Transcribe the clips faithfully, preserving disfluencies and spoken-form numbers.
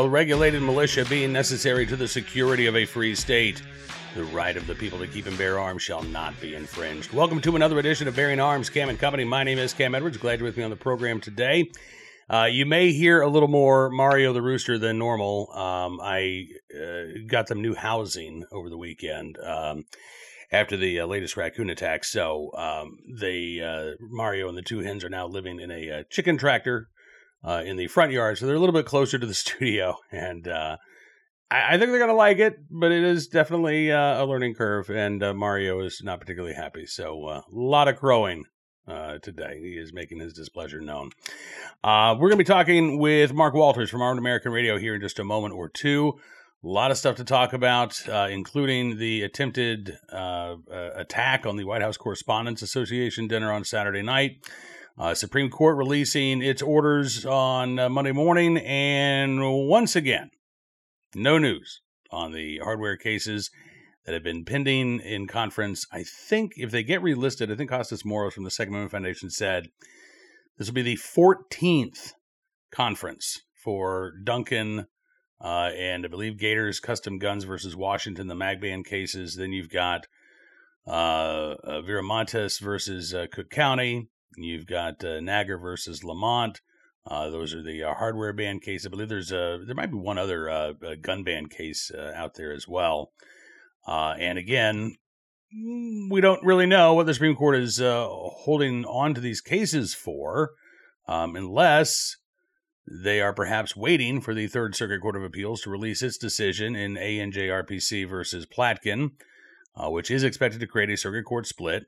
well-regulated militia being necessary to the security of a free state. The right of the people to keep and bear arms shall not be infringed. Welcome to another edition of Bearing Arms, Cam and Company. My name is Cam Edwards. Glad you're with me on the program today. Uh, you may hear a little more Mario the Rooster than normal. Um, I uh, got them new housing over the weekend um, after the uh, latest raccoon attack. So um, they uh, Mario and the two hens are now living in a uh, chicken tractor uh, in the front yard. So they're a little bit closer to the studio, and uh, I think they're going to like it, but it is definitely uh, a learning curve, and uh, Mario is not particularly happy. So uh, a lot of crowing uh, today. He is making his displeasure known. Uh, we're going to be talking with Mark Walters from Armed American Radio here in just a moment or two. A lot of stuff to talk about, uh, including the attempted uh, uh, attack on the White House Correspondents Association dinner on Saturday night. Uh, Supreme Court releasing its orders on uh, Monday morning, and once again, no news on the hardware cases that have been pending in conference. I think if they get relisted, I think Costas Moros from the Second Amendment Foundation said this will be the fourteenth conference for Duncan uh, and I believe Gators Custom Guns versus Washington, the Magban cases. Then you've got uh, uh, Viramontes versus uh, Cook County. You've got uh, Nagar versus Lamont. Uh, those are the uh, hardware ban case. I believe there's a, there might be one other uh, gun ban case uh, out there as well. Uh, and again, we don't really know what the Supreme Court is uh, holding on to these cases for, um, unless they are perhaps waiting for the Third Circuit Court of Appeals to release its decision in A N J R P C versus Platkin, uh, which is expected to create a circuit court split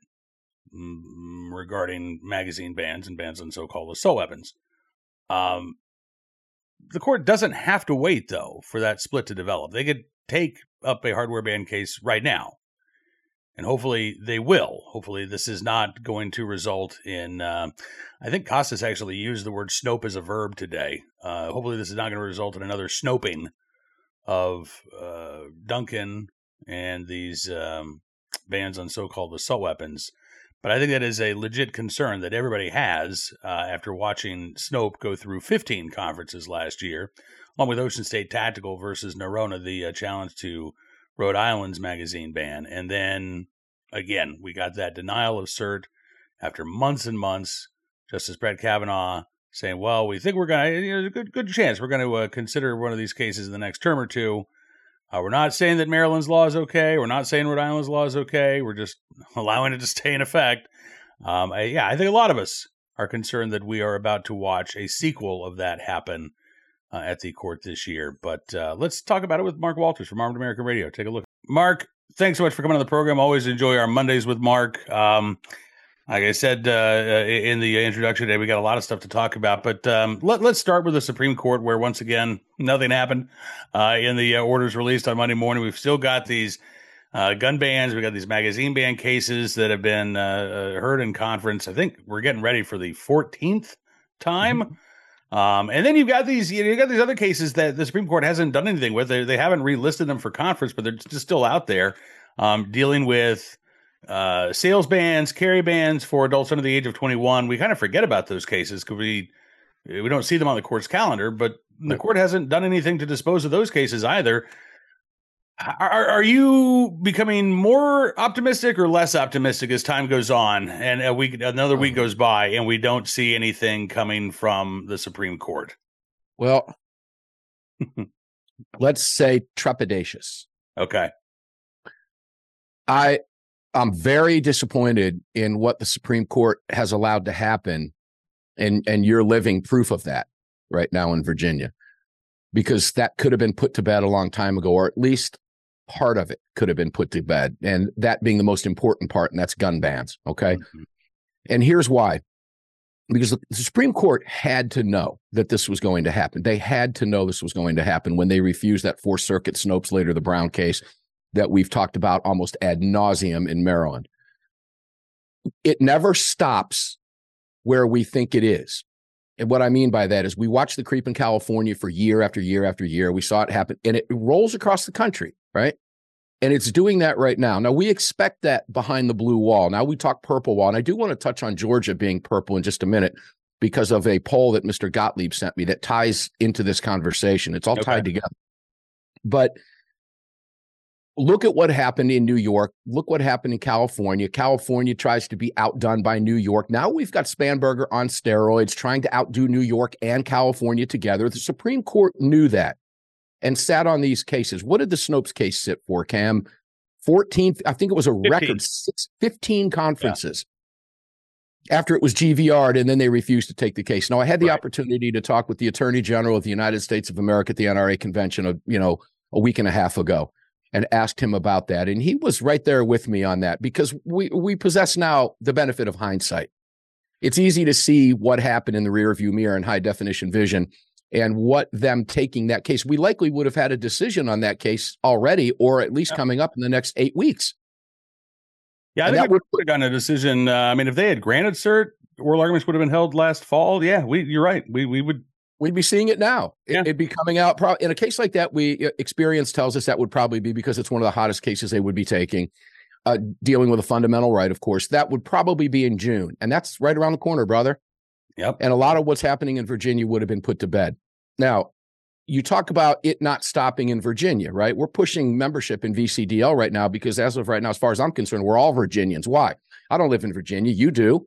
mm, regarding magazine bans and bans on so-called assault weapons. Um, the court doesn't have to wait, though, for that split to develop. They could take up a hardware ban case right now, and hopefully they will. Hopefully this is not going to result in, uh, I think Costas actually used the word snope as a verb today. Uh, hopefully this is not going to result in another snoping of uh, Duncan and these um, bans on so-called assault weapons. But I think that is a legit concern that everybody has uh, after watching Snope go through fifteen conferences last year, along with Ocean State Tactical versus Nerona, the uh, challenge to Rhode Island's magazine ban. And then, again, we got that denial of cert after months and months. Justice Brett Kavanaugh saying, well, we think we're going to, you know, there's a good, good chance we're going to uh, consider one of these cases in the next term or two. Uh, we're not saying that Maryland's law is okay. We're not saying Rhode Island's law is okay. We're just allowing it to stay in effect. Um, I, yeah, I think a lot of us are concerned that we are about to watch a sequel of that happen uh, at the court this year. But uh, let's talk about it with Mark Walters from Armed American Radio. Take a look. Mark, thanks so much for coming on the program. Always enjoy our Mondays with Mark. Um, like I said uh, in the introduction today, we got a lot of stuff to talk about. But um, let, let's start with the Supreme Court, where once again, nothing happened uh, in the uh, orders released on Monday morning. We've still got these uh, gun bans. We've got these magazine ban cases that have been uh, heard in conference. I think we're getting ready for the fourteenth time. Mm-hmm. Um, and then you've got these you know, you've got these other cases that the Supreme Court hasn't done anything with. They, they haven't relisted them for conference, but they're just still out there um, dealing with Uh, sales bans, carry bans for adults under the age of twenty-one. We kind of forget about those cases because we we don't see them on the court's calendar, but the court hasn't done anything to dispose of those cases either. Are, are you becoming more optimistic or less optimistic as time goes on and a week, another week goes by and we don't see anything coming from the Supreme Court? Well, let's say trepidatious. Okay. I I'm very disappointed in what the Supreme Court has allowed to happen, and and you're living proof of that right now in Virginia, because that could have been put to bed a long time ago, or at least part of it could have been put to bed, and that being the most important part, and that's gun bans, okay? Mm-hmm. And here's why. Because the Supreme Court had to know that this was going to happen. They had to know this was going to happen when they refused that Fourth Circuit Snopes later the Brown case that we've talked about almost ad nauseum in Maryland. It never stops where we think it is. And what I mean by that is we watch the creep in California for year after year after year. We saw it happen, and it rolls across the country, right? And it's doing that right now. Now, we expect that behind the blue wall. Now, we talk purple wall, and I do want to touch on Georgia being purple in just a minute, because of a poll that Mister Gottlieb sent me that ties into this conversation. It's all Okay. tied together. But look at what happened in New York. Look what happened in California. California tries to be outdone by New York. Now we've got Spanberger on steroids trying to outdo New York and California together. The Supreme Court knew that and sat on these cases. What did the Snopes case sit for, Cam? fourteen, I think it was a fifteen. record six, fifteen conferences yeah. after it was G V R'd, and then they refused to take the case. Now, I had the right. opportunity to talk with the Attorney General of the United States of America at the N R A convention, of, you know, a week and a half ago, and asked him about that. And he was right there with me on that, because we, we possess now the benefit of hindsight. It's easy to see what happened in the rearview mirror in high definition vision, and what them taking that case. We likely would have had a decision on that case already, or at least yeah. coming up in the next eight weeks. Yeah, I and think we would have gotten a decision. Uh, I mean, if they had granted cert, oral arguments would have been held last fall. Yeah, we, you're right. We we would. We'd be seeing it now. Yeah. It'd be coming out. Pro- in a case like that, we experience tells us that would probably be because it's one of the hottest cases they would be taking, uh, dealing with a fundamental right, of course. That would probably be in June. And that's right around the corner, brother. Yep. And a lot of what's happening in Virginia would have been put to bed. Now, you talk about it not stopping in Virginia, right? We're pushing membership in V C D L right now because as of right now, as far as I'm concerned, we're all Virginians. Why? I don't live in Virginia. You do.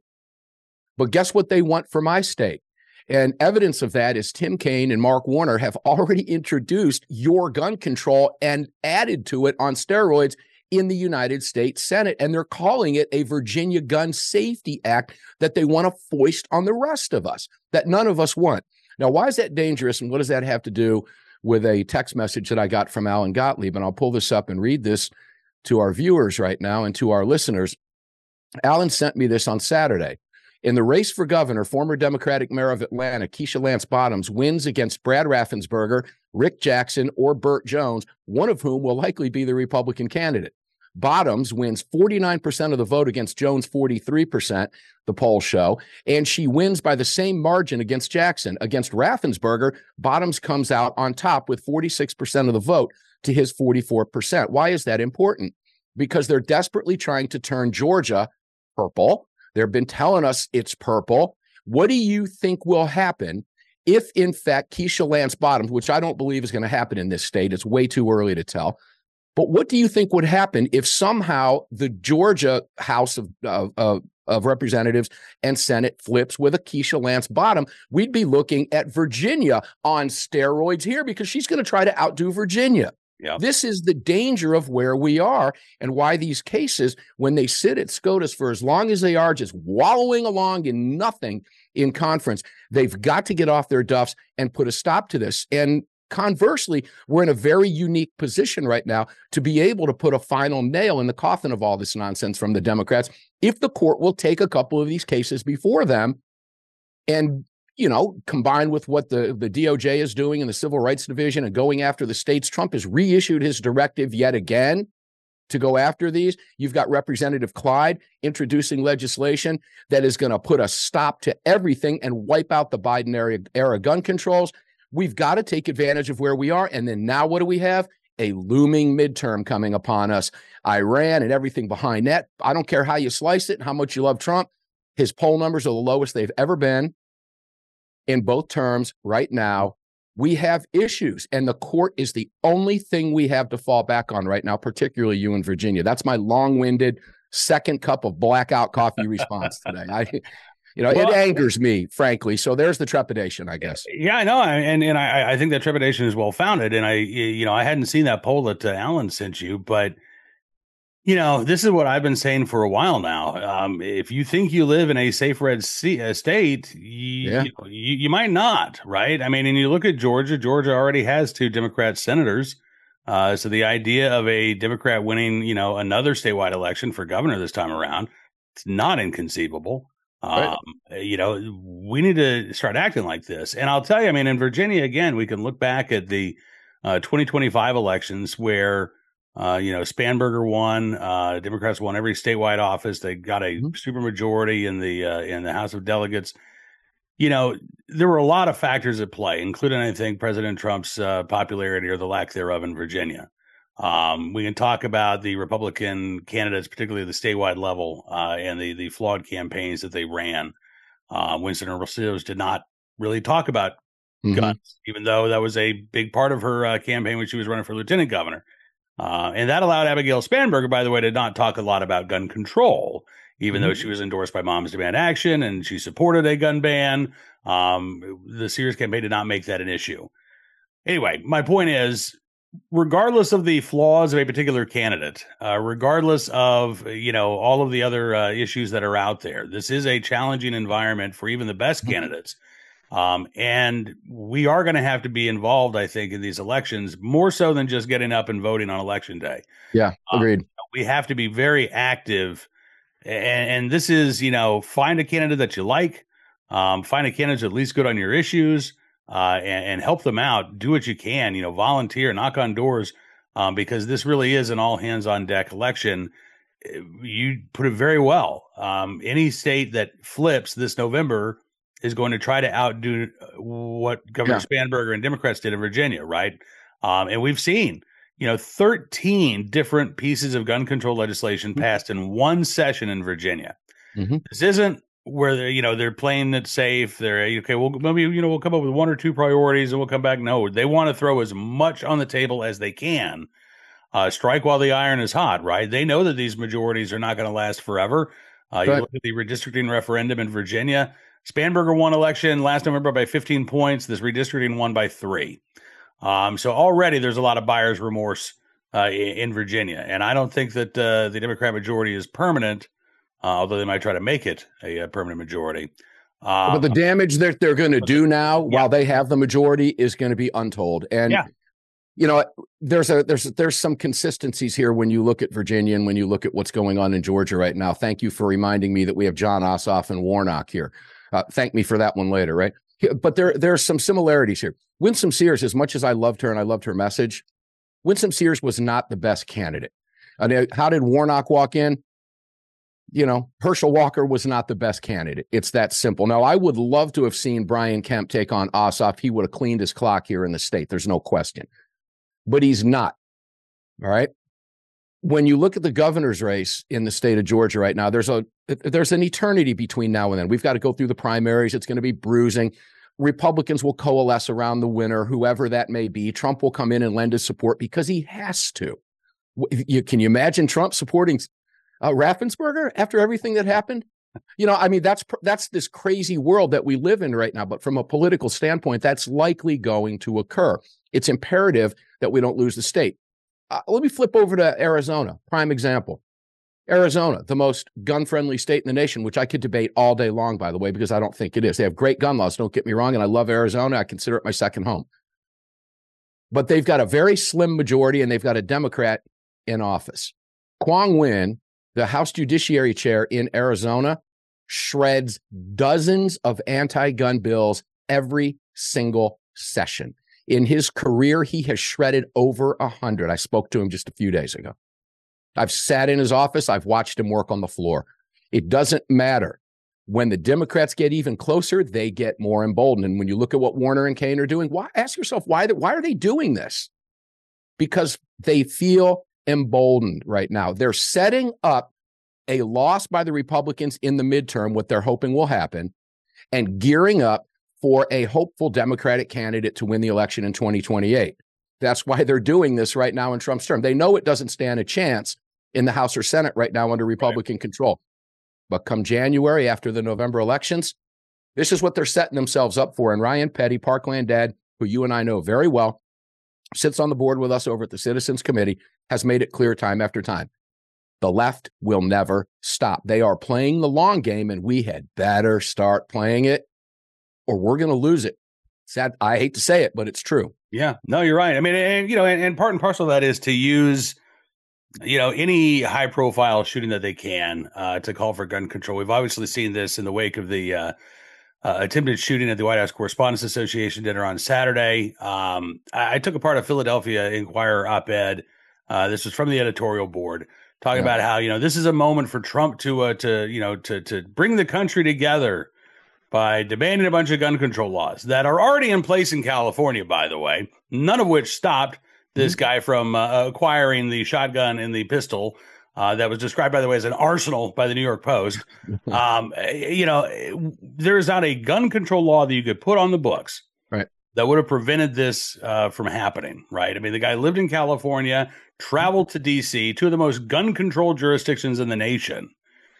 But guess what they want for my state? And evidence of that is Tim Kaine and Mark Warner have already introduced your gun control and added to it on steroids in the United States Senate. And they're calling it a Virginia Gun Safety Act that they want to foist on the rest of us, that none of us want. Now, why is that dangerous? And what does that have to do with a text message that I got from Alan Gottlieb? And I'll pull this up and read this to our viewers right now and to our listeners. Alan sent me this on Saturday. In the race for governor, former Democratic mayor of Atlanta, Keisha Lance Bottoms, wins against Brad Raffensperger, Rick Jackson, or Burt Jones, one of whom will likely be the Republican candidate. Bottoms wins forty-nine percent of the vote against Jones, forty-three percent, the polls show, and she wins by the same margin against Jackson. Against Raffensperger, Bottoms comes out on top with forty-six percent of the vote to his forty-four percent. Why is that important? Because they're desperately trying to turn Georgia purple. They've been telling us it's purple. What do you think will happen if, in fact, Keisha Lance Bottoms, which I don't believe is going to happen in this state, it's way too early to tell, but what do you think would happen if somehow the Georgia House of, of, of, of Representatives and Senate flips with a Keisha Lance Bottom? We'd be looking at Virginia on steroids here because she's going to try to outdo Virginia. Yeah. This is the danger of where we are and why these cases, when they sit at SCOTUS for as long as they are, just wallowing along in nothing in conference, they've got to get off their duffs and put a stop to this. And conversely, we're in a very unique position right now to be able to put a final nail in the coffin of all this nonsense from the Democrats if the court will take a couple of these cases before them and, you know, combined with what the, the D O J is doing in the Civil Rights Division and going after the states. Trump has reissued his directive yet again to go after these. You've got Representative Clyde introducing legislation that is going to put a stop to everything and wipe out the Biden era, era gun controls. We've got to take advantage of where we are. And then now what do we have? A looming midterm coming upon us. Iran and everything behind that. I don't care how you slice it and how much you love Trump. His poll numbers are the lowest they've ever been. In both terms, right now, we have issues, and the court is the only thing we have to fall back on right now, particularly you in Virginia. That's my long-winded second cup of blackout coffee response today. I, you know, well, it angers me, frankly. So there's the trepidation, I guess. Yeah, I know, and and I, I think that trepidation is well founded. And I, you know, I hadn't seen that poll that uh, Alan sent you, but. You know, this is what I've been saying for a while now. Um, if you think you live in a safe red c- state, you, yeah. you, know, you, you might not, right? I mean, and you look at Georgia, Georgia already has two Democrat senators. Uh, so the idea of a Democrat winning, you know, another statewide election for governor this time around, it's not inconceivable. Right. Um, you know, we need to start acting like this. And I'll tell you, I mean, in Virginia, again, we can look back at the uh, twenty twenty-five elections where Uh, you know, Spanberger won. Uh, Democrats won every statewide office. They got a mm-hmm. supermajority in the uh, in the House of Delegates. You know, there were a lot of factors at play, including, I think, President Trump's uh, popularity or the lack thereof in Virginia. Um, we can talk about the Republican candidates, particularly at the statewide level, uh, and the the flawed campaigns that they ran. Uh, Winston Earl Sears did not really talk about Mhm. guns, even though that was a big part of her uh, campaign when she was running for lieutenant governor. Uh, and that allowed Abigail Spanberger, by the way, to not talk a lot about gun control, even Mhm. though she was endorsed by Moms Demand Action and she supported a gun ban. Um, the Sears campaign did not make that an issue. Anyway, my point is, regardless of the flaws of a particular candidate, uh, regardless of, you know, all of the other uh, issues that are out there, this is a challenging environment for even the best Mhm. candidates. Um, and we are going to have to be involved, I think, in these elections more so than just getting up and voting on election day. Yeah, Um, agreed. we have to be very active. And, and this is, you know, find a candidate that you like, um, find a candidate that's at least good on your issues, uh, and, and help them out. Do what you can, you know, volunteer, knock on doors, um, because this really is an all hands on deck election. You put it very well. Um, any state that flips this November is going to try to outdo what Governor Yeah. Spanberger and Democrats did in Virginia, right? Um, and we've seen, you know, thirteen different pieces of gun control legislation passed in one session in Virginia. Mhm. This isn't where they're, you know, they're playing it safe. They're okay. Well, maybe, you know, we'll come up with one or two priorities and we'll come back. No, they want to throw as much on the table as they can. Uh, strike while the iron is hot, right? They know that these majorities are not going to last forever. Uh, you Right. look at the redistricting referendum in Virginia. Spanberger won election last November by fifteen points. This redistricting won by three. Um, so already there's a lot of buyer's remorse uh, in, in Virginia. And I don't think that uh, the Democrat majority is permanent, uh, although they might try to make it a, a permanent majority. Uh, But the damage that they're going to do now, yeah. while they have the majority, is going to be untold. And Yeah. you know, there's a there's there's some consistencies here when you look at Virginia and when you look at what's going on in Georgia right now. Thank you for reminding me that we have Jon Ossoff and Warnock here. Uh, thank me for that one later, right? But there there's some similarities here. Winsome Sears, as much as I loved her and I loved her message, Winsome Sears was not the best candidate. I mean, how did Warnock walk in? You know, Herschel Walker was not the best candidate. It's that simple. Now, I would love to have seen Brian Kemp take on Ossoff. He would have cleaned his clock here in the state. There's no question. But he's not. All right. When you look at the governor's race in the state of Georgia right now, there's a there's an eternity between now and then. We've got to go through the primaries. It's going to be bruising. Republicans will coalesce around the winner, whoever that may be. Trump will come in and lend his support because he has to. You, can you imagine Trump supporting uh, Raffensperger after everything that happened? You know, I mean, that's that's this crazy world that we live in right now. But from a political standpoint, that's likely going to occur. It's imperative that we don't lose the state. Uh, let me flip over to Arizona. Prime example. Arizona, the most gun-friendly state in the nation, which I could debate all day long, by the way, because I don't think it is. They have great gun laws, don't get me wrong, and I love Arizona. I consider it my second home. But they've got a very slim majority, and they've got a Democrat in office. Quang Nguyen, the House Judiciary Chair in Arizona, shreds dozens of anti-gun bills every single session. In his career, he has shredded over a hundred. I spoke to him just a few days ago. I've sat in his office. I've watched him work on the floor. It doesn't matter. When the Democrats get even closer, they get more emboldened. And when you look at what Warner and Kaine are doing, why, ask yourself, why, why are they doing this? Because they feel emboldened right now. They're setting up a loss by the Republicans in the midterm, what they're hoping will happen, and gearing up for a hopeful Democratic candidate to win the election in twenty twenty-eight. That's why they're doing this right now in Trump's term. They know it doesn't stand a chance in the House or Senate right now under Republican right. control. But come January, after the November elections, this is what they're setting themselves up for. And Ryan Petty, Parkland dad, who you and I know very well, sits on the board with us over at the Citizens Committee, has made it clear time after time. The left will never stop. They are playing the long game, and we had better start playing it, or we're going to lose it. Sad. I hate to say it, but it's true. Yeah, no, you're right. I mean, and, you know, and, and part and parcel of that is to use, you know, any high profile shooting that they can uh, to call for gun control. We've obviously seen this in the wake of the uh, uh, attempted shooting at the White House Correspondents Association dinner on Saturday. Um, I, I took a part of Philadelphia Inquirer op-ed. Uh, this was from the editorial board, talking yeah. about how, you know, this is a moment for Trump to, uh, to you know, to to bring the country together by demanding a bunch of gun control laws that are already in place in California, by the way, none of which stopped this mm-hmm. guy from uh, acquiring the shotgun and the pistol uh, that was described, by the way, as an arsenal by the New York Post. um, you know, there's not a gun control law that you could put on the books right. that would have prevented this uh, from happening, right? I mean, the guy lived in California, traveled to D C, two of the most gun control jurisdictions in the nation.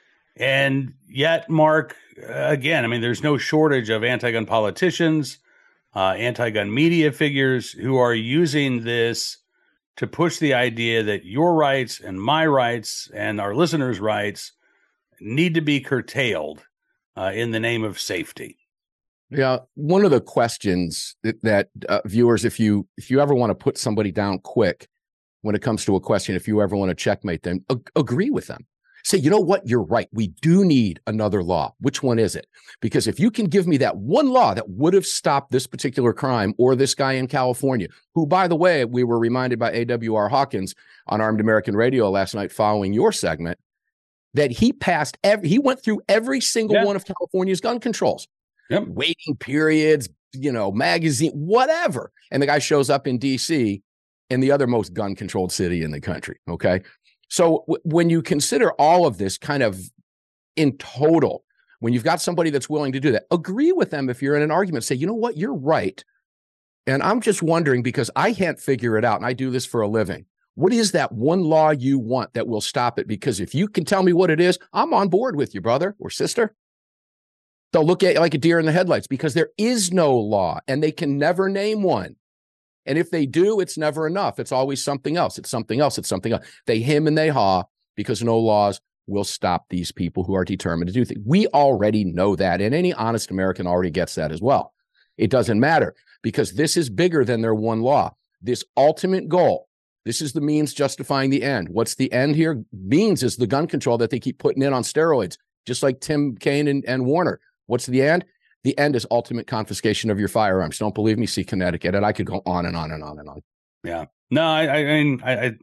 And yet, Mark, again, I mean, there's no shortage of anti-gun politicians, uh, anti-gun media figures who are using this to push the idea that your rights and my rights and our listeners' rights need to be curtailed uh, in the name of safety. Yeah, one of the questions that, that uh, viewers, if you if you ever want to put somebody down quick when it comes to a question, if you ever want to checkmate them, ag- agree with them. Say, you know what, you're right. We do need another law. Which one is it? Because if you can give me that one law that would have stopped this particular crime or this guy in California, who, by the way, we were reminded by A W R Hawkins on Armed American Radio last night following your segment, that he passed, every, he went through every single yeah. one of California's gun controls. Yep. Waiting periods, you know, magazine, whatever. And the guy shows up in D C, in the other most gun controlled city in the country. Okay. So w- when you consider all of this kind of in total, when you've got somebody that's willing to do that, agree with them if you're in an argument, say, you know what, you're right. And I'm just wondering, because I can't figure it out, and I do this for a living. What is that one law you want that will stop it? Because if you can tell me what it is, I'm on board with you, brother or sister. They'll look at you like a deer in the headlights because there is no law and they can never name one. And if they do, it's never enough. It's always something else. It's something else. It's something else. They hem and they haw because no laws will stop these people who are determined to do things. We already know that, and any honest American already gets that as well. It doesn't matter because this is bigger than their one law. This ultimate goal, this is the means justifying the end. What's the end here? Means is the gun control that they keep putting in on steroids, just like Tim Kaine and, and Warner. What's the end? The end is ultimate confiscation of your firearms. Don't believe me? See Connecticut. And I could go on and on and on and on. Yeah. No, I, I mean, I, I,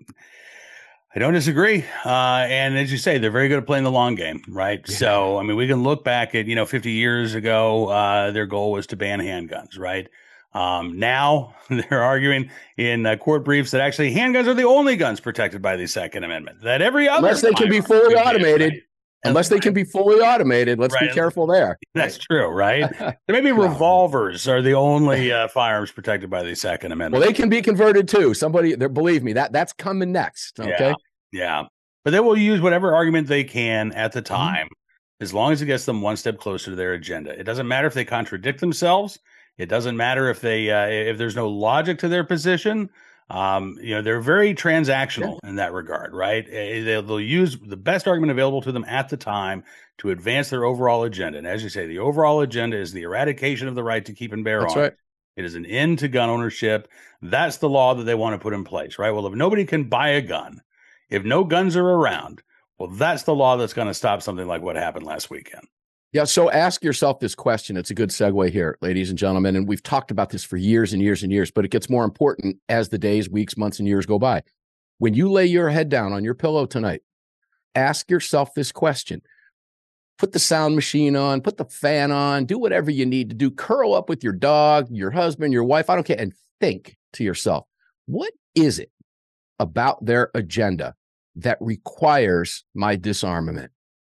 I don't disagree. Uh, and as you say, they're very good at playing the long game, right? Yeah. So, I mean, we can look back at, you know, fifty years ago, uh, their goal was to ban handguns, right? Um, now they're arguing in uh, court briefs that actually handguns are the only guns protected by the Second Amendment, that every other unless they can be fully automated. Right? Unless they can be fully automated. Let's right. be careful there. That's true, right? Maybe revolvers are the only uh, firearms protected by the Second Amendment. Well, they can be converted too. Somebody, believe me, that that's coming next. Okay. Yeah. yeah. But they will use whatever argument they can at the time, mm-hmm. as long as it gets them one step closer to their agenda. It doesn't matter if they contradict themselves. It doesn't matter if they uh, if there's no logic to their position. Um, you know, they're very transactional yeah. in that regard, right? They'll, they'll use the best argument available to them at the time to advance their overall agenda. And as you say, the overall agenda is the eradication of the right to keep and bear That's arms. Right. It is an end to gun ownership. That's the law that they want to put in place, right? Well, if nobody can buy a gun, if no guns are around, well, that's the law that's going to stop something like what happened last weekend. Yeah, so ask yourself this question. It's a good segue here, ladies and gentlemen, and we've talked about this for years and years and years, but it gets more important as the days, weeks, months, and years go by. When you lay your head down on your pillow tonight, ask yourself this question. Put the sound machine on, put the fan on, do whatever you need to do. Curl up with your dog, your husband, your wife, I don't care, and think to yourself, what is it about their agenda that requires my disarmament?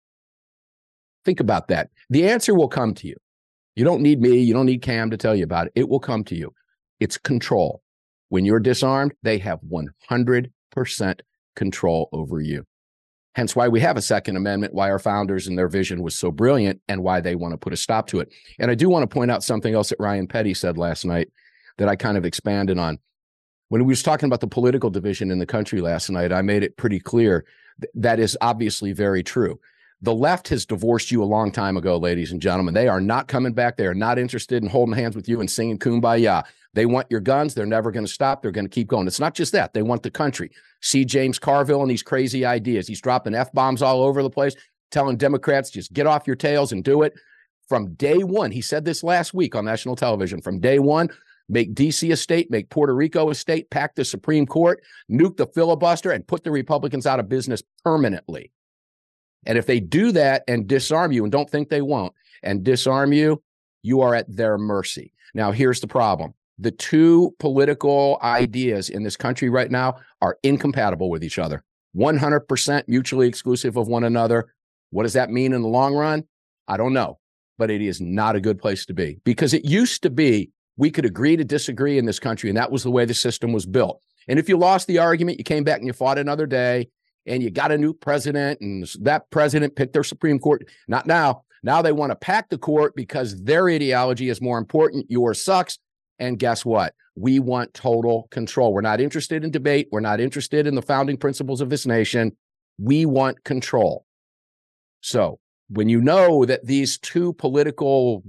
Think about that. The answer will come to you. You don't need me. You don't need Cam to tell you about it. It will come to you. It's control. When you're disarmed, they have one hundred percent control over you. Hence why we have a Second Amendment, why our founders and their vision was so brilliant, and why they want to put a stop to it. And I do want to point out something else that Ryan Petty said last night that I kind of expanded on. When we was talking about the political division in the country last night, I made it pretty clear th- that is obviously very true. The left has divorced you a long time ago, ladies and gentlemen. They are not coming back. They are not interested in holding hands with you and singing Kumbaya. They want your guns. They're never going to stop. They're going to keep going. It's not just that. They want the country. See James Carville and these crazy ideas. He's dropping F-bombs all over the place, telling Democrats, just get off your tails and do it. From day one, he said this last week on national television, from day one, make D C a state, make Puerto Rico a state, pack the Supreme Court, nuke the filibuster, and put the Republicans out of business permanently. And if they do that and disarm you, and don't think they won't, and disarm you, you are at their mercy. Now, here's the problem. The two political ideas in this country right now are incompatible with each other. one hundred percent mutually exclusive of one another. What does that mean in the long run? I don't know, but it is not a good place to be, because it used to be we could agree to disagree in this country, and that was the way the system was built. And if you lost the argument, you came back and you fought another day, and you got a new president, and that president picked their Supreme Court. Not now. Now they want to pack the court because their ideology is more important. Yours sucks. And guess what? We want total control. We're not interested in debate. We're not interested in the founding principles of this nation. We want control. So when you know that these two political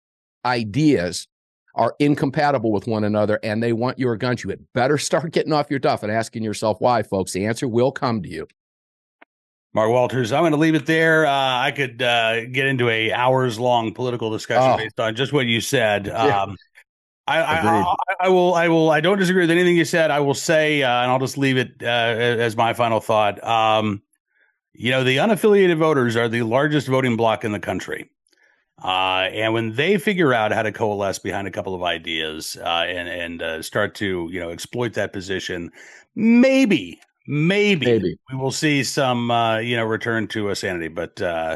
ideas are incompatible with one another and they want your guns, you had better start getting off your duff and asking yourself why, folks. The answer will come to you. Mark Walters, I'm going to leave it there. Uh, I could uh, get into a hours long political discussion oh. based on just what you said. Yeah. Um, I, I, I, I will. I will. I don't disagree with anything you said. I will say, uh, and I'll just leave it uh, as my final thought. Um, you know, the unaffiliated voters are the largest voting bloc in the country, uh, and when they figure out how to coalesce behind a couple of ideas uh, and and uh, start to you know exploit that position, maybe, maybe, maybe. we will see some uh, you know return to a sanity, but. Uh,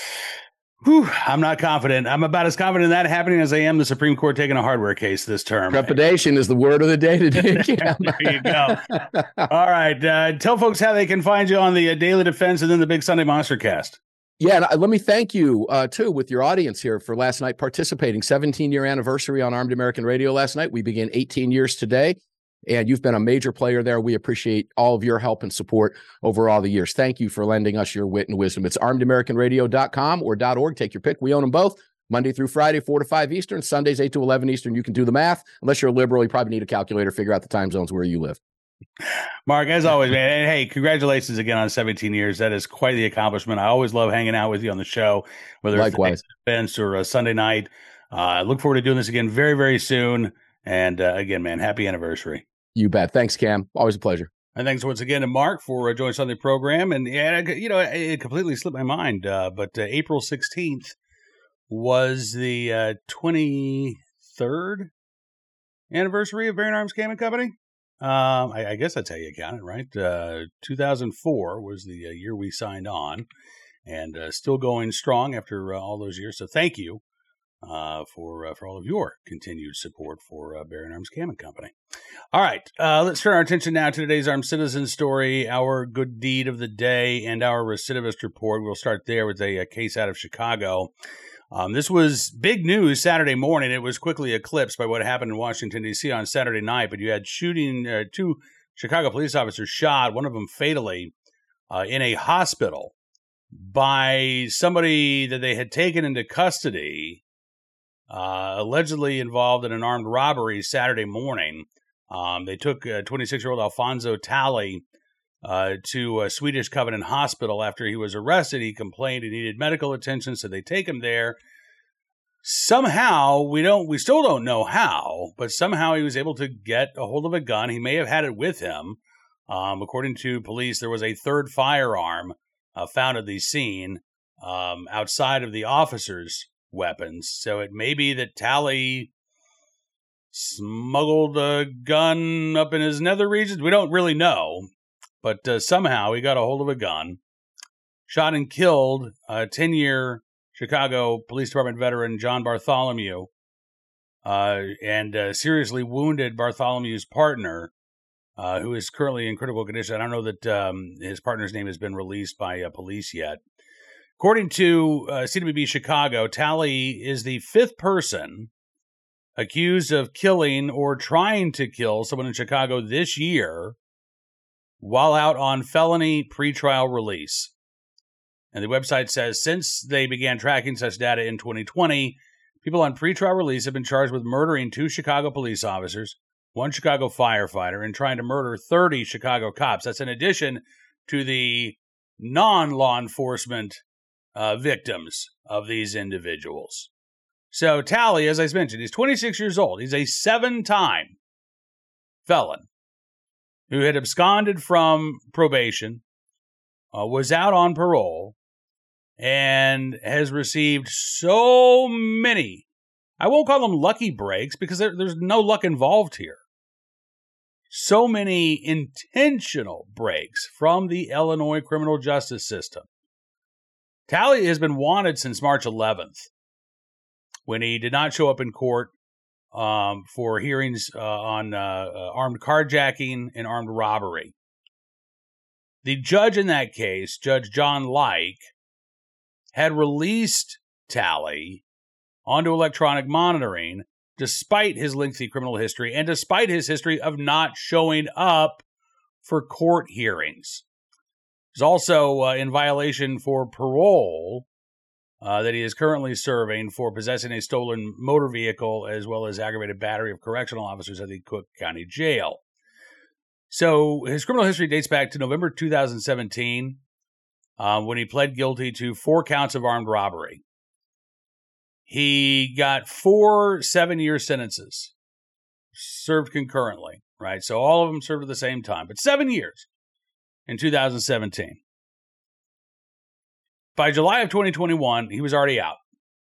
Whew, I'm not confident. I'm about as confident in that happening as I am the Supreme Court taking a hardware case this term. Trepidation is the word of the day today. There you go. All right. Uh, tell folks how they can find you on the uh, Daily Defense and then the Big Sunday Monster Cast. Yeah, and let me thank you, uh, too, with your audience here for last night participating. seventeen-year anniversary on Armed American Radio last night. We begin eighteen years today. And you've been a major player there. We appreciate all of your help and support over all the years. Thank you for lending us your wit and wisdom. It's armed american radio dot com or .org. Take your pick. We own them both. Monday through Friday, four to five Eastern. Sundays, eight to eleven Eastern. You can do the math. Unless you're a liberal, you probably need a calculator to figure out the time zones where you live. Mark, as always, man. And hey, congratulations again on seventeen years. That is quite the accomplishment. I always love hanging out with you on the show, whether Likewise. it's the events or a Sunday night. Uh, I look forward to doing this again very, very soon. And uh, again, man, happy anniversary. You bet. Thanks, Cam. Always a pleasure. And thanks once again to Mark for uh, joining us on the program. And, and you know, it, it completely slipped my mind. Uh, but uh, April sixteenth was the uh, twenty-third anniversary of Bearing Arms Cam and Company. Um, I, I guess that's how you count it, right? Uh, two thousand four was the uh, year we signed on, and uh, still going strong after uh, all those years. So thank you uh, for uh, for all of your continued support for uh, Bearing Arms Cam and Company. All right, uh, let's turn our attention now to today's Armed Citizen story, our good deed of the day, and our recidivist report. We'll start there with a, a case out of Chicago. Um, this was big news Saturday morning. It was quickly eclipsed by what happened in Washington, D C on Saturday night, but you had shooting, uh, two Chicago police officers shot, one of them fatally, uh, in a hospital by somebody that they had taken into custody, uh, allegedly involved in an armed robbery Saturday morning. Um, they took uh, twenty-six-year-old Alfonso Talley uh, to a Swedish Covenant Hospital after he was arrested. He complained he needed medical attention, so they take him there. Somehow, we don't, we still don't know how, but somehow he was able to get a hold of a gun. He may have had it with him. Um, according to police, there was a third firearm uh, found at the scene um, outside of the officer's weapons. So it may be that Talley smuggled a gun up in his nether regions. We don't really know, but uh, somehow he got a hold of a gun, shot and killed a ten-year Chicago Police Department veteran, John Bartholomew, uh, and uh, seriously wounded Bartholomew's partner, uh, who is currently in critical condition. I don't know that um, his partner's name has been released by uh, police yet. According to uh, C W B Chicago, Talley is the fifth person accused of killing or trying to kill someone in Chicago this year while out on felony pretrial release. And the website says since they began tracking such data in twenty twenty, people on pretrial release have been charged with murdering two Chicago police officers, one Chicago firefighter, and trying to murder thirty Chicago cops. That's in addition to the non-law enforcement uh, victims of these individuals. So Talley, as I mentioned, he's twenty-six years old. He's a seven-time felon who had absconded from probation, uh, was out on parole, and has received so many, I won't call them lucky breaks because there, there's no luck involved here. so many intentional breaks from the Illinois criminal justice system. Talley has been wanted since March eleventh, when he did not show up in court um, for hearings uh, on uh, uh, armed carjacking and armed robbery. The judge in that case, Judge John Like, had released Talley onto electronic monitoring despite his lengthy criminal history and despite his history of not showing up for court hearings. He's also uh, in violation for parole uh, that he is currently serving for possessing a stolen motor vehicle as well as aggravated battery of correctional officers at the Cook County Jail. So his criminal history dates back to November two thousand seventeen uh, when he pled guilty to four counts of armed robbery. He got four seven-year sentences served concurrently, right? So all of them served at the same time, but seven years in two thousand seventeen. By July of twenty twenty-one, he was already out.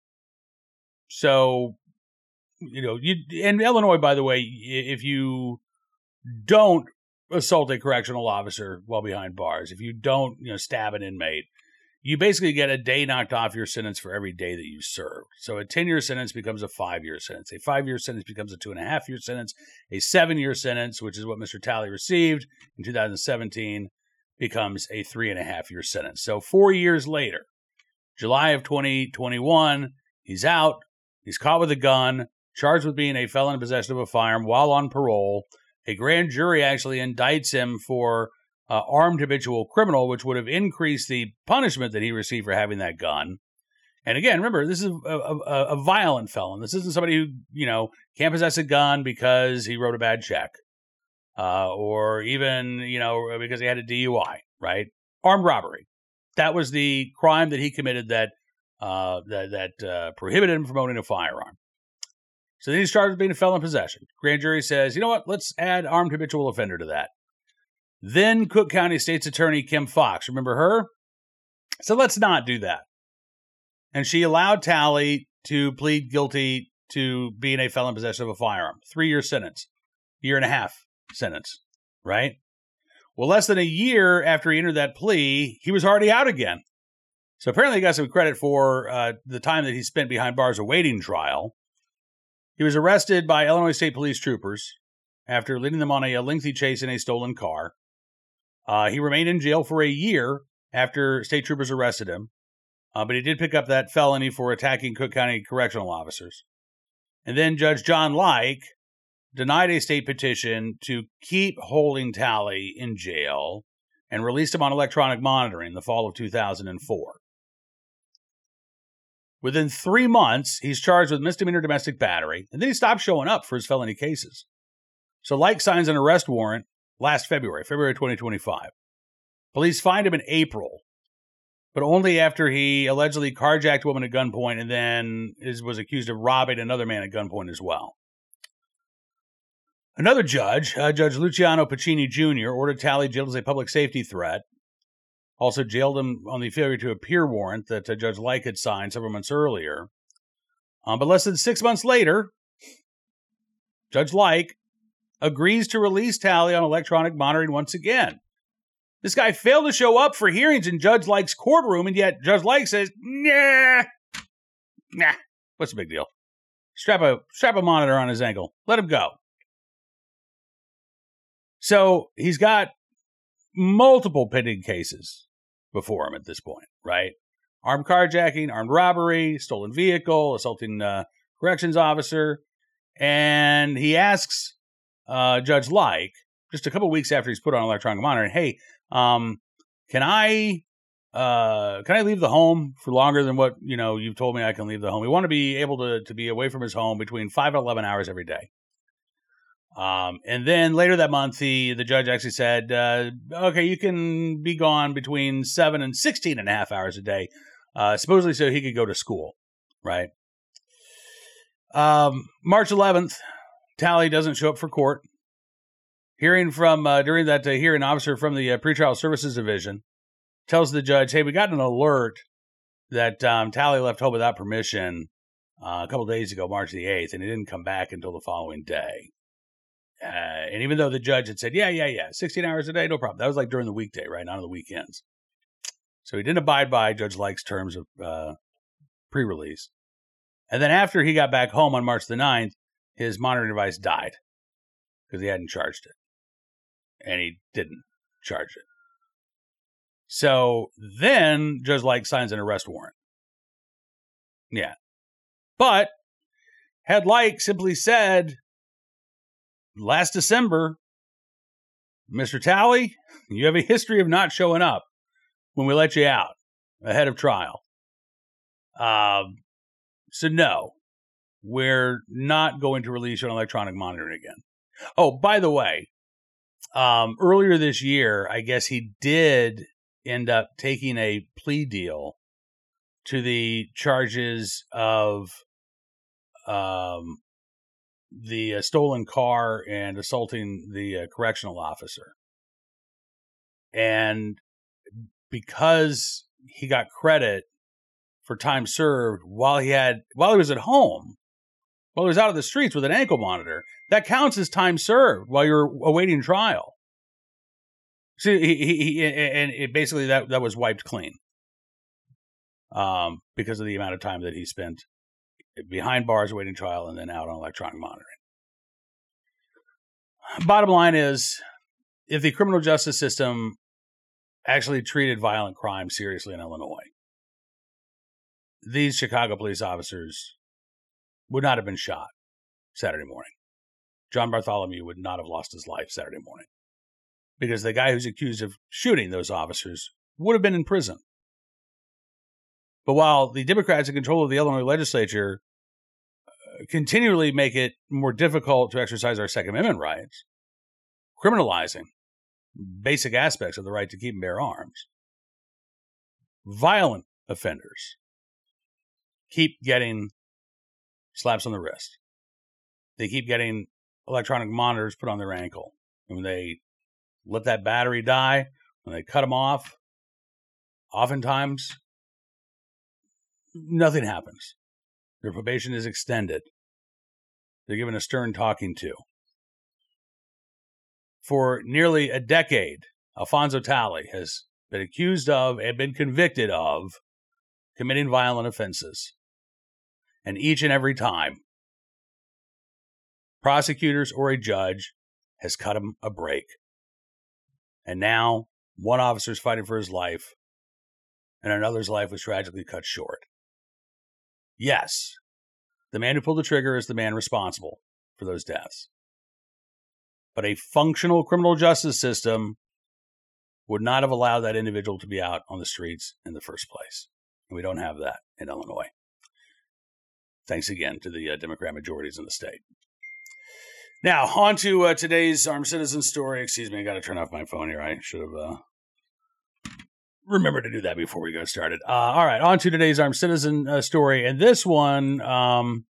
So, you know, you in Illinois, by the way, if you don't assault a correctional officer while behind bars, if you don't, you know, stab an inmate, you basically get a day knocked off your sentence for every day that you served. So a ten-year sentence becomes a five-year sentence. A five-year sentence becomes a two-and-a-half-year sentence. A seven-year sentence, which is what Mister Talley received in two thousand seventeen, becomes a three-and-a-half-year sentence. So four years later, July of twenty twenty-one, he's out. He's caught with a gun, charged with being a felon in possession of a firearm while on parole. A grand jury actually indicts him for Uh, armed habitual criminal, which would have increased the punishment that he received for having that gun. And again, remember, this is a, a, a violent felon. This isn't somebody who, you know, can't possess a gun because he wrote a bad check uh, or even, you know, because he had a D U I, right? Armed robbery. That was the crime that he committed that uh, that, that uh, prohibited him from owning a firearm. So then he's charged with being a felon in possession. Grand jury says, you know what, let's add armed habitual offender to that. Then Cook County State's Attorney Kim Fox, remember her? So let's not do that. And she allowed Talley to plead guilty to being a felon in possession of a firearm. Three-year sentence. Year and a half sentence, right? Well, less than a year after he entered that plea, he was already out again. So apparently he got some credit for uh, the time that he spent behind bars awaiting trial. He was arrested by Illinois State Police troopers after leading them on a, a lengthy chase in a stolen car. Uh, he remained in jail for a year after state troopers arrested him, uh, but he did pick up that felony for attacking Cook County correctional officers. And then Judge John Like denied a state petition to keep holding Talley in jail and released him on electronic monitoring in the fall of two thousand four. Within three months, he's charged with misdemeanor domestic battery, and then he stopped showing up for his felony cases. So Like signs an arrest warrant last February, February twenty twenty-five. Police find him in April, but only after he allegedly carjacked a woman at gunpoint and then is, was accused of robbing another man at gunpoint as well. Another judge, uh, Judge Luciano Pacini Junior, ordered Talley jailed as a public safety threat. Also jailed him on the failure to appear warrant that uh, Judge Like had signed several months earlier. Um, but less than six months later, Judge Like agrees to release Talley on electronic monitoring once again. This guy failed to show up for hearings in Judge Like's courtroom, and yet Judge Like says, nah, nah, what's the big deal? Strap a, strap a monitor on his ankle. Let him go. So he's got multiple pending cases before him at this point, right? Armed carjacking, armed robbery, stolen vehicle, assaulting a corrections officer. And he asks uh, Judge Like, just a couple weeks after he's put on electronic monitoring, hey, um, can I uh, can I leave the home for longer than what, you know, you've told me I can leave the home? We want to be able to, to be away from his home between five and eleven hours every day. Um, and then later that month, the, the judge actually said, uh, okay, you can be gone between seven and sixteen and a half hours a day, uh, supposedly so he could go to school, right? Um, March eleventh, Talley doesn't show up for court. Hearing from, uh, during that uh, hearing, an officer from the uh, Pretrial Services Division tells the judge, hey, we got an alert that um, Talley left home without permission uh, a couple days ago, March the eighth, and he didn't come back until the following day. Uh, and even though the judge had said, yeah, yeah, yeah, sixteen hours a day, no problem. That was like during the weekday, right? Not on the weekends. So he didn't abide by Judge Lake's terms of uh, pre-release. And then after he got back home on March the ninth, his monitoring device died because he hadn't charged it. And he didn't charge it. So then Judge Lake signs an arrest warrant. Yeah. But had Lake simply said, last December, Mister Talley, you have a history of not showing up when we let you out ahead of trial. Um, so no, we're not going to release you on electronic monitoring again. Oh, by the way, um, earlier this year, I guess he did end up taking a plea deal to the charges of um, the uh, stolen car and assaulting the uh, correctional officer. And because he got credit for time served while he had while he was at home, while he was out of the streets with an ankle monitor, that counts as time served while you're awaiting trial. See, he, he, he and it basically that, that was wiped clean um, because of the amount of time that he spent behind bars awaiting trial and then out on electronic monitoring. Bottom line is, if the criminal justice system actually treated violent crime seriously in Illinois, these Chicago police officers would not have been shot Saturday morning. John Bartholomew would not have lost his life Saturday morning because the guy who's accused of shooting those officers would have been in prison. But while the Democrats in control of the Illinois legislature continually make it more difficult to exercise our Second Amendment rights, criminalizing basic aspects of the right to keep and bear arms, violent offenders keep getting slaps on the wrist. They keep getting electronic monitors put on their ankle. And when they let that battery die, when they cut them off, oftentimes nothing happens. Their probation is extended. They're given a stern talking to. For nearly a decade, Alfonso Talley has been accused of and been convicted of committing violent offenses. And each and every time, prosecutors or a judge has cut him a break. And now, one officer is fighting for his life, and another's life was tragically cut short. Yes, the man who pulled the trigger is the man responsible for those deaths. But a functional criminal justice system would not have allowed that individual to be out on the streets in the first place. And we don't have that in Illinois. Thanks again to the uh, Democrat majorities in the state. Now, on to uh, today's Armed Citizen story. Excuse me, I got to turn off my phone here. I should have uh, remembered to do that before we got started. Uh, all right, on to today's Armed Citizen uh, story. And this one, um,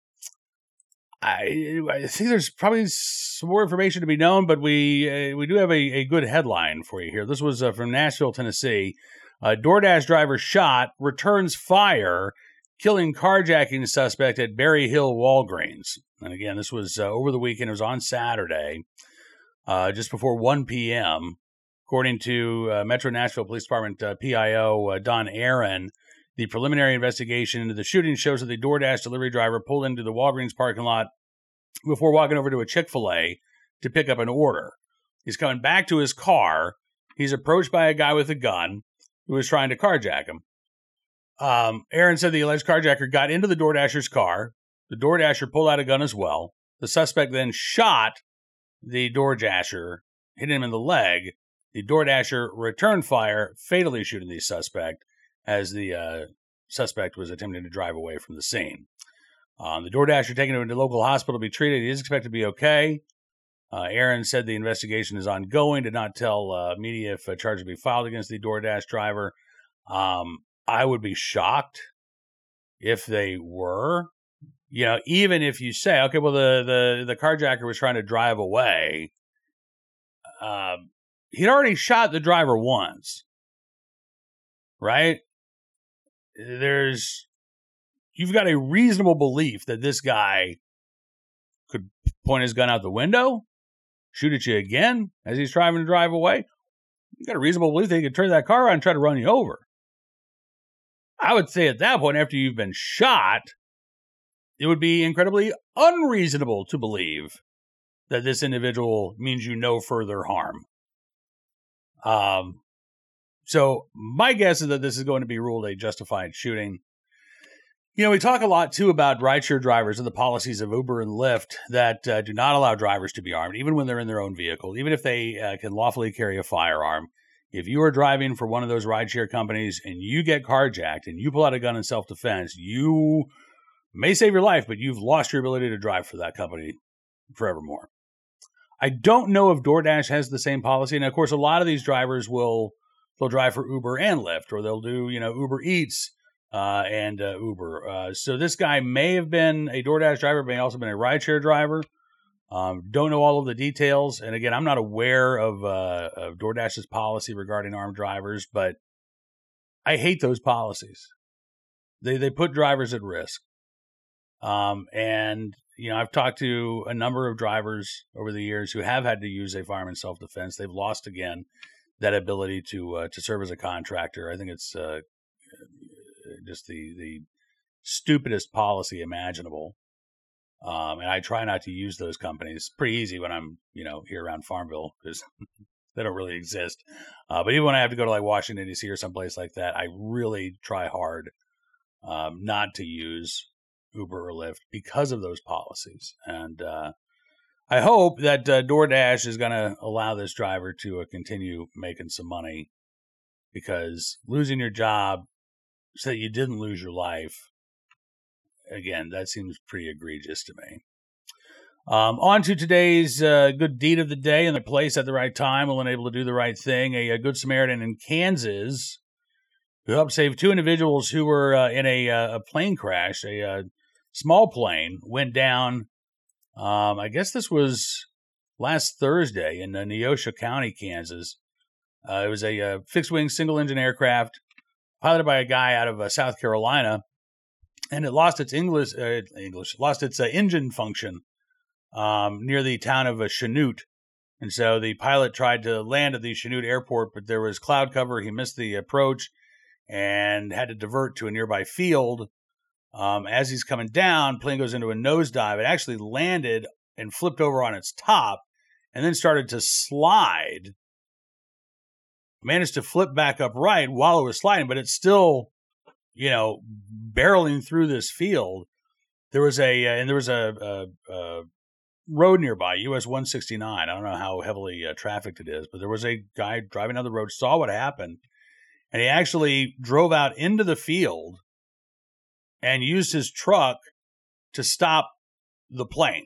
I, I think there's probably some more information to be known, but we uh, we do have a, a good headline for you here. This was uh, from Nashville, Tennessee. A DoorDash driver shot, returns fire, killing carjacking suspect at Berry Hill Walgreens. And again, this was uh, over the weekend. It was on Saturday, uh, just before one p.m. According to uh, Metro Nashville Police Department uh, P I O uh, Don Aaron, the preliminary investigation into the shooting shows that the DoorDash delivery driver pulled into the Walgreens parking lot before walking over to a Chick-fil-A to pick up an order. He's coming back to his car. He's approached by a guy with a gun who was trying to carjack him. Um, Aaron said the alleged carjacker got into the DoorDasher's car. The DoorDasher pulled out a gun as well. The suspect then shot the DoorDasher, hit him in the leg. The DoorDasher returned fire, fatally shooting the suspect as the uh, suspect was attempting to drive away from the scene. Um, the DoorDasher taken him to a local hospital to be treated. He is expected to be okay. Uh, Aaron said the investigation is ongoing. Did not tell uh, media if a charge will be filed against the DoorDash driver. Um, I would be shocked if they were. You know, even if you say, okay, well, the the, the carjacker was trying to drive away. Uh, he'd already shot the driver once, right? There's, you've got a reasonable belief that this guy could point his gun out the window shoot at you again as he's driving to drive away, you got a reasonable belief that he could turn that car around and try to run you over. I would say at that point, after you've been shot, it would be incredibly unreasonable to believe that this individual means you no further harm. Um, so my guess is that this is going to be ruled a justified shooting. You know, we talk a lot, too, about rideshare drivers and the policies of Uber and Lyft that uh, do not allow drivers to be armed, even when they're in their own vehicle, even if they uh, can lawfully carry a firearm. If you are driving for one of those rideshare companies and you get carjacked and you pull out a gun in self-defense, you may save your life, but you've lost your ability to drive for that company forevermore. I don't know if DoorDash has the same policy. And, of course, a lot of these drivers will they'll drive for Uber and Lyft, or they'll do, you know, Uber Eats uh, and uh, Uber. Uh, so this guy may have been a DoorDash driver, may also been a rideshare driver. Um, don't know all of the details. And again, I'm not aware of, uh, of DoorDash's policy regarding armed drivers, but I hate those policies. They they put drivers at risk. Um, and, you know, I've talked to a number of drivers over the years who have had to use a firearm in self-defense. They've lost, again, that ability to uh, to serve as a contractor. I think it's uh, just the, the stupidest policy imaginable. Um, and I try not to use those companies. It's pretty easy when I'm, you know, here around Farmville because they don't really exist. Uh, but even when I have to go to like Washington, D C or someplace like that, I really try hard um, not to use Uber or Lyft because of those policies. And uh, I hope that uh, DoorDash is going to allow this driver to uh, continue making some money, because losing your job so that you didn't lose your life, again, that seems pretty egregious to me. Um, on to today's uh, good deed of the day. In the place at the right time, will enable to do the right thing. A, a Good Samaritan in Kansas who helped save two individuals who were uh, in a, a plane crash. A, a small plane went down. Um, I guess this was last Thursday in uh, Neosho County, Kansas. Uh, it was a, a fixed-wing, single-engine aircraft piloted by a guy out of uh, South Carolina. And it lost its English, uh, English lost its uh, engine function um, near the town of uh, Chanute. And so the pilot tried to land at the Chanute airport, but there was cloud cover. He missed the approach and had to divert to a nearby field. Um, as he's coming down, plane goes into a nosedive. It actually landed and flipped over on its top and then started to slide. Managed to flip back upright while it was sliding, but it's still, you know, barreling through this field. There was a, uh, and there was a, a, a road nearby, U S one sixty-nine. I don't know how heavily uh, trafficked it is, but there was a guy driving down the road, saw what happened, and he actually drove out into the field and used his truck to stop the plane.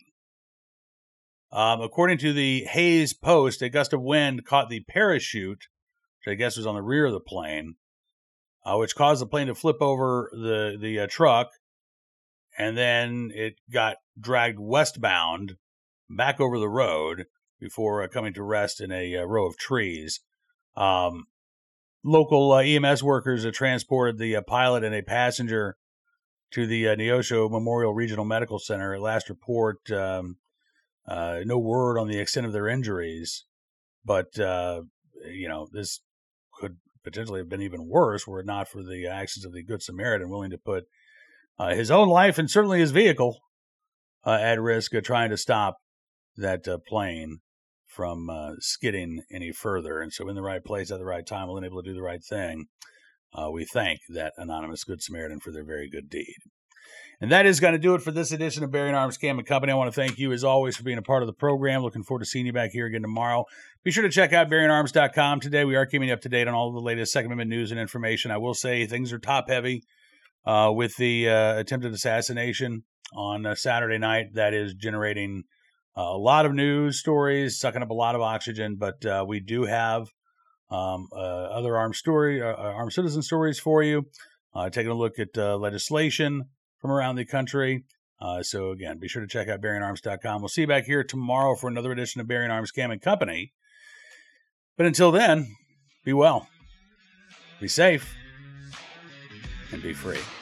Um, according to the Hayes Post, a gust of wind caught the parachute, which I guess was on the rear of the plane, Uh, which caused the plane to flip over the the uh, truck, and then it got dragged westbound back over the road before uh, coming to rest in a uh, row of trees. Um, local uh, E M S workers uh, transported the uh, pilot and a passenger to the uh, Neosho Memorial Regional Medical Center. At last report, um, uh, no word on the extent of their injuries, but uh, you know, this could potentially have been even worse were it not for the actions of the Good Samaritan willing to put uh, his own life and certainly his vehicle uh, at risk, uh, trying to stop that uh, plane from uh, skidding any further. And so in the right place at the right time, willing able to do the right thing, uh, we thank that anonymous Good Samaritan for their very good deed. And that is going to do it for this edition of Bearing Arms Cam and Company. I want to thank you, as always, for being a part of the program. Looking forward to seeing you back here again tomorrow. Be sure to check out bearing arms dot com today. We are keeping you up to date on all of the latest Second Amendment news and information. I will say things are top-heavy uh, with the uh, attempted assassination on uh, Saturday night. That is generating uh, a lot of news stories, sucking up a lot of oxygen. But uh, we do have um, uh, other armed story, uh, armed citizen stories for you. Uh, taking a look at uh, legislation from around the country. Uh, so again, be sure to check out bearing arms dot com. We'll see you back here tomorrow for another edition of Bearing Arms Cam and Company. But until then, be well, be safe, and be free.